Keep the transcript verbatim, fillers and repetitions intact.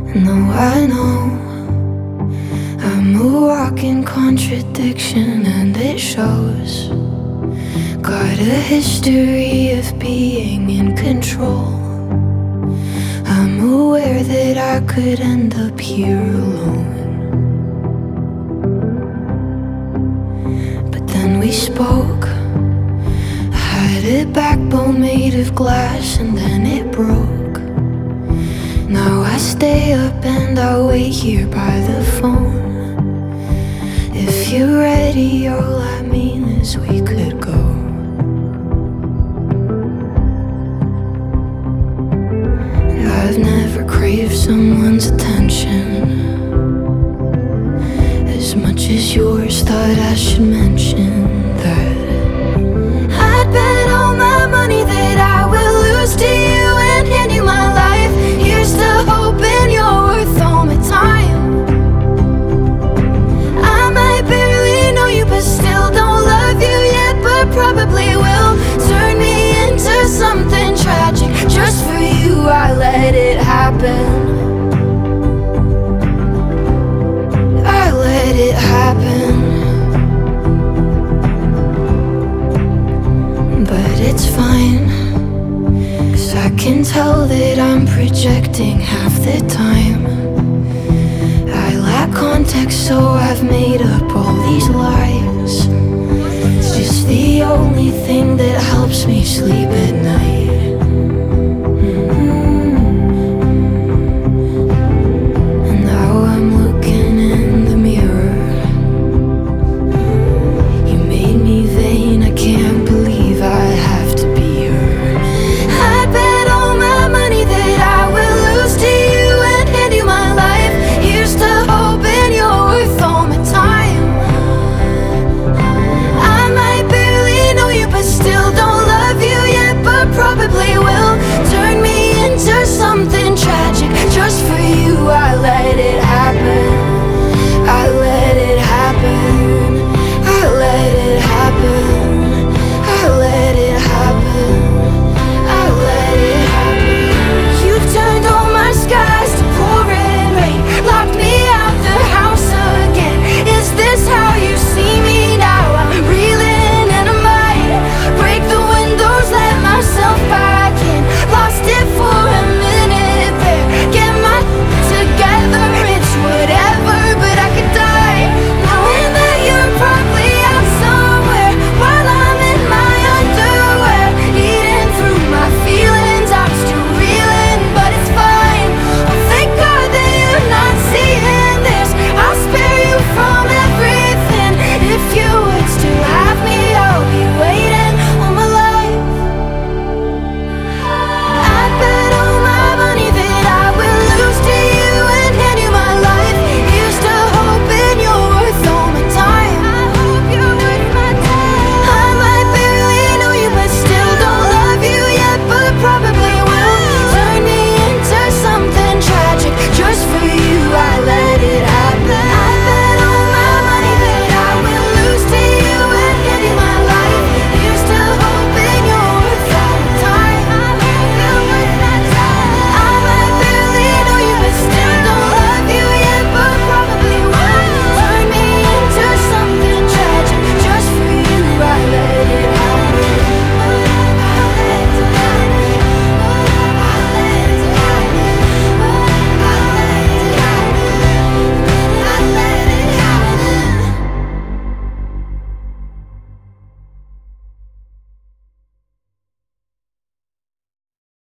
No, I know I'm a walking contradiction, and it shows. Got a history of being in control. I'm aware that I could end up here alone. But then we spoke. I had a backbone made of glass, and then it broke. Now I stay up and I wait here by the phone. If you're ready, all I mean is we could go. I've never craved someone's attention as much as yours thought I should mention that I'd bet all my money that I will lose to you and hand you my life. Here's to hoping you're worth all my time. I might barely know you, but still don't love you yet, but probably will turn me into something tragic. Just for you, I let it happen. I let it happen. But it's fine, 'cause I can tell that I'm projecting half the time. I lack context, so I've made up all these lies. It's just the only thing that helps me sleep at night.